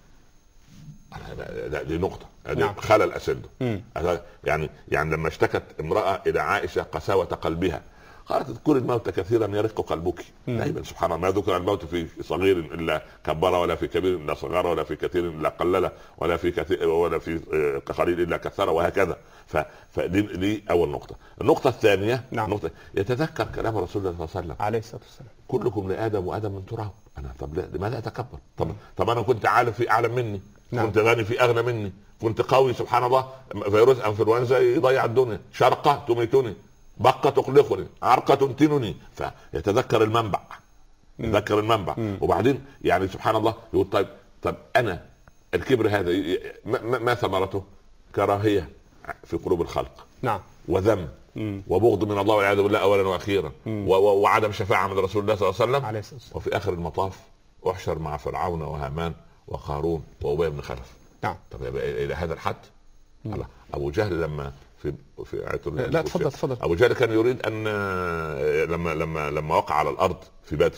دي نقطة. نعم. خلل أسده. يعني لما اشتكت امرأة إلى عائشة قساوة قلبها، قالت اذكر الموت كثيرا يرق قلبك. دائما سبحان الله ما ذكر الموت في صغير الا كبره، ولا في كبير الا صغره، ولا في كثير الا قلله، ولا في كثير ولا في قليل الا كثره، وهكذا. فدي اول نقطه. النقطه الثانيه نعم. نقطة يتذكر كلام رسول الله صلى الله عليه وسلم عليه الصلاه والسلام، كلكم لادم وادم من تراب. انا طب لماذا اتكبر؟ طب انا كنت عالم في اعلم مني. نعم. كنت غني في اغنى مني. كنت قوي سبحان الله، فيروس انفلونزا يضيع الدنيا، شرقه تميتني، بقة تقلقني، عرقة تنتنني. فيتذكر المنبع. يتذكر المنبع. وبعدين يعني سبحان الله يقول طيب انا الكبر هذا ما ثمرته؟ كراهية في قلوب الخلق. نعم. وذم وبغض من الله والعياذ بالله اولا واخيرا، وعدم شفاعة من رسول الله صلى الله عليه وسلم. وفي اخر المطاف احشر مع فرعون وهامان وقارون وابي بن خلف. نعم. طب الى هذا الحد؟ الله. ابو جهل لما في آية لا تفضل. أبو جهل كان يريد أن لما وقع على الأرض في بدر،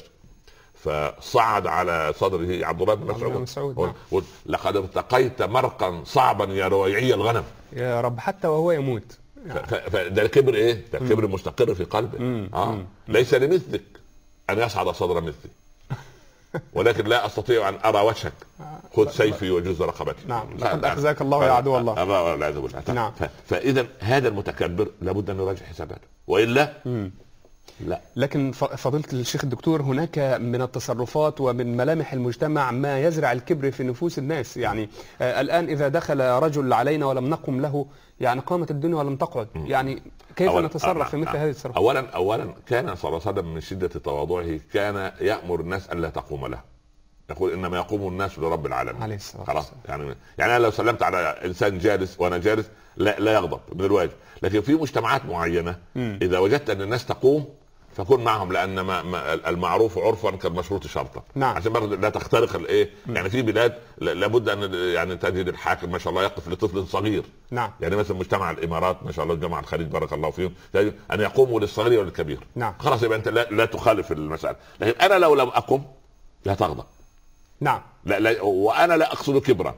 فصعد على صدره عبد الله بن مسعود. لقد ارتقيت مرقا صعبا يا رويعي الغنم. يا رب حتى وهو يموت. فده الكبر ايه؟ ده الكبر المستقر في قلبه. ليس لمثلك أن يصعد صدر مثلي، ولكن لا أستطيع أن أرى وجهك، خذ سيفي وجز رقبتي. نعم. لقد أخزاك الله يا عدو الله. نعم. فإذا هذا المتكبر لابد أن يراجع حساباته، وإلا لا. لكن فضيلة الشيخ الدكتور، هناك من التصرفات ومن ملامح المجتمع ما يزرع الكبر في نفوس الناس. يعني الآن إذا دخل رجل علينا ولم نقم له، يعني قامت الدنيا ولم تقعد. يعني كيف نتصرف في مثل هذه التصرفات؟ أولا كان صلى الله عليه وسلم من شدة تواضعه كان يأمر الناس أن لا تقوم له. يقول إنما يقوم الناس لرب العالمين. عليه الصلاة والسلام. خلاص. يعني أنا لو سلمت على إنسان جالس وأنا جالس لا يغضب من الواجب. لكن في مجتمعات معينة إذا وجدت أن الناس تقوم فكن معهم، لان المعروف عرفا كالمشروط شرطا. نعم. عشان برضه لا تخترق الايه. يعني في بلاد لابد ان يعني تجد الحاكم ما شاء الله يقف لطفل صغير. نعم. يعني مثلا مجتمع الامارات ما شاء الله، جماعه الخليج بارك الله فيهم، ان يقوموا للصغير وللكبير. نعم. خلاص يبقى انت لا تخالف المساله. لكن انا لو لم اقم لا تغضب. نعم. لا وانا لا اقصد كبرا.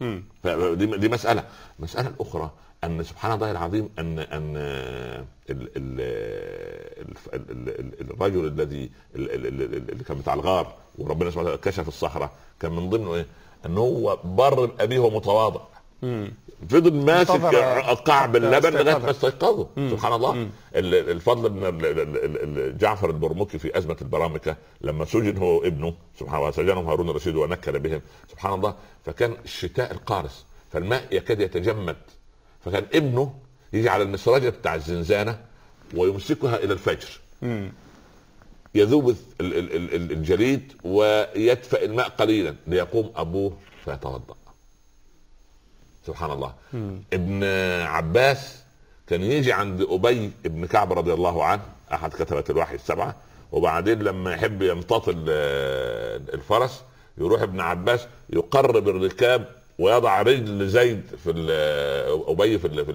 دي مساله الاخرى ان سبحان الله العظيم ان الرجل الذي اللي كان بتاع الغار وربنا سبحانه وتعالى كشف الصخره، كان من ضمنه ايه؟ ان هو بر بابيه ومتواضع. فضل ماسك قعب اللبن لغايه ما استيقظوا. سبحان الله. الفضل بن جعفر البرمكي في ازمه البرامكه لما سجن هو وابنه سبحان الله، سجنهم هارون الرشيد ونكل بهم سبحان الله، فكان الشتاء القارس فالماء يكاد يتجمد، فكان ابنه يجي على المسرجه بتاع الزنزانه ويمسكها الى الفجر، يذوب الجليد ويدفئ الماء قليلا ليقوم ابوه فيتوضا. سبحان الله. ابن عباس كان يجي عند ابي ابن كعب رضي الله عنه احد كتبة الوحي السبعه، وبعدين لما يحب يمتطل الفرس يروح ابن عباس يقرب الركاب ويضع رجل زيد في ابي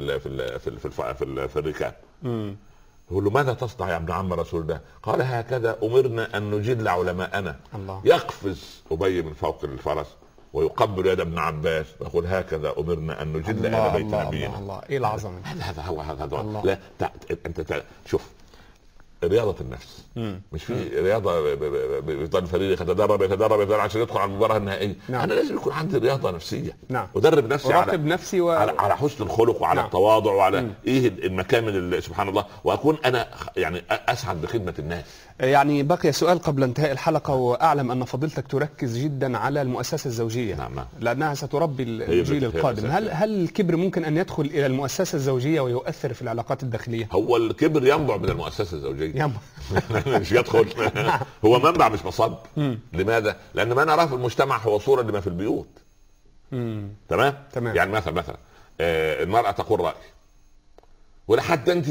في الركاب. يقول له ماذا تصنع يا ابن عم رسول الله؟ قال هكذا امرنا ان نجل علماءنا. يقفز ابي من فوق الفرس ويقبل يد ابن عباس ويقول هكذا امرنا ان نجل الى بيت نبينا. الله ايه العظمه. هذا هو لا انت شوف رياضة النفس. مش في رياضة بيضل الفريق يتدرب عشان يدخل على المباراة النهائية. انا لازم يكون عندي رياضة نفسية. ادرب نفسي على حسن الخلق وعلى التواضع وعلى ايه المكامن سبحان الله، واكون انا يعني اسعد بخدمة الناس. يعني بقي سؤال قبل انتهاء الحلقة، واعلم ان فضيلتك تركز جدا على المؤسسة الزوجية. نعم. لانها ستربي الجيل القادم. هل الكبر ممكن ان يدخل الى المؤسسة الزوجية ويؤثر في العلاقات الداخلية؟ هو الكبر ينبع من المؤسسة الزوجية. مش يدخل هو منبع مش مصب. لماذا؟ لان ما نراه في المجتمع هو صورة لما في البيوت. تمام. يعني مثلا المرأة تقول رأي، ولا حتى انت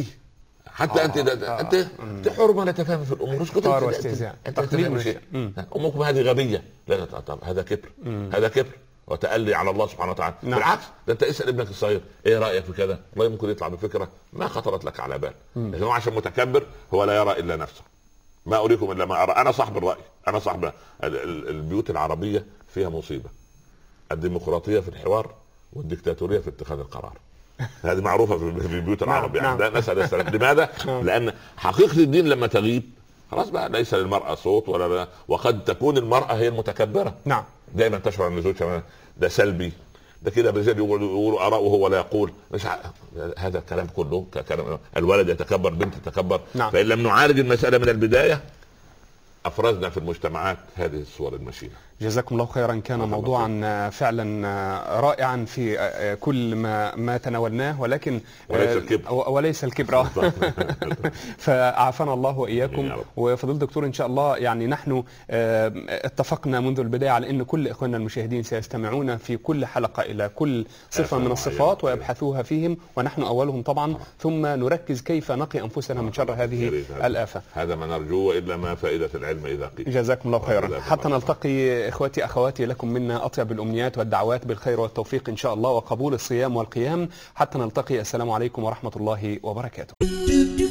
انت حرمه نتفاهم في الامور. اسكت انت تقليد شيء. امكم هذه غبيه. لا طب هذا كبر. هذا كبر وتألي على الله سبحانه وتعالى. بالعكس ده انت اسال ابنك الصغير ايه رايك في كذا، والله ممكن يطلع بفكره ما خطرت لك على بال، لكن هو عشان متكبر هو لا يرى الا نفسه. ما اريكم الا ما ارى. انا صاحب الراي، انا صاحب البيوت العربيه فيها مصيبه، الديمقراطيه في الحوار والديكتاتوريه في اتخاذ القرار. هذه معروفه في البيوت العربيه. يعني ده نسال السلام. لماذا؟ لان حقيقه الدين لما تغيب خلاص بقى ليس للمراه صوت ولا، وقد تكون المراه هي المتكبره. دائما تشعر ان زوجها ده سلبي، ده كده الرجال يقولوا اراء وهو لا يقول. مش هذا الكلام كله كلام الولد يتكبر، بنت تتكبر. فان لم نعالج المساله من البدايه افرزنا في المجتمعات هذه الصور المشينه. جزاكم الله خيرا. كان موضوعا فعلا رائعا في كل ما تناولناه، ولكن وليس الكبر فعافانا الله واياكم. وفضيلة الدكتور ان شاء الله يعني نحن اتفقنا منذ البدايه على ان كل اخواننا المشاهدين سيستمعون في كل حلقه الى كل صفه من الصفات ويبحثوها فيهم، ونحن اولهم طبعا، ثم نركز كيف نقي انفسنا من شر هذه الآفة. هذا ما نرجوه، والا ما فائده العلم اذا قيل. جزاكم الله خيرا. حتى نلتقي إخوتي أخواتي، لكم منا أطيب الأمنيات والدعوات بالخير والتوفيق إن شاء الله، وقبول الصيام والقيام. حتى نلتقي، السلام عليكم ورحمة الله وبركاته.